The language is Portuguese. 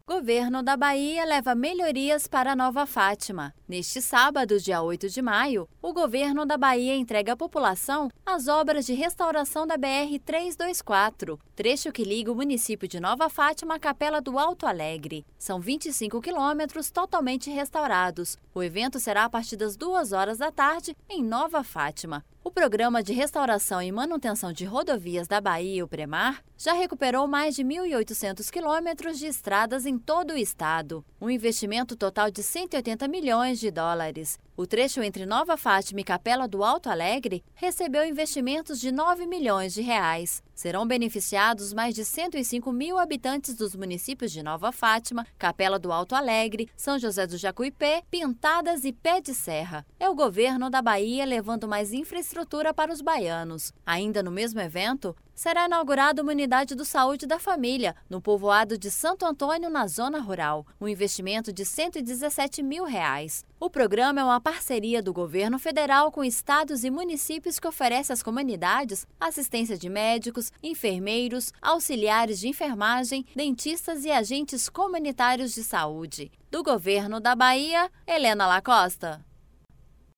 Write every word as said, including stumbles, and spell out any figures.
Governo da Bahia leva melhorias para Nova Fátima. Neste sábado, dia oito de maio, o Governo da Bahia entrega à população as obras de restauração da B R trezentos e vinte e quatro, trecho que liga o município de Nova Fátima à Capela do Alto Alegre. São vinte e cinco quilômetros totalmente restaurados. O evento será a partir das duas horas da tarde em Nova Fátima. O Programa de Restauração e Manutenção de Rodovias da Bahia, o PREMAR, já recuperou mais de mil e oitocentos quilômetros de estradas em todo o estado, um investimento total de cento e oitenta milhões de dólares. O trecho entre Nova Fátima e Capela do Alto Alegre recebeu investimentos de nove milhões de reais. Serão beneficiados mais de cento e cinco mil habitantes dos municípios de Nova Fátima, Capela do Alto Alegre, São José do Jacuipé, Pintadas e Pé de Serra. É o Governo da Bahia levando mais infraestrutura para os baianos. Ainda no mesmo evento, será inaugurada uma unidade do Saúde da Família, no povoado de Santo Antônio, na zona rural, um investimento de cento e dezessete mil reais. O programa é uma parceria do governo federal com estados e municípios que oferece às comunidades assistência de médicos, enfermeiros, auxiliares de enfermagem, dentistas e agentes comunitários de saúde. Do Governo da Bahia, Helena Lacosta.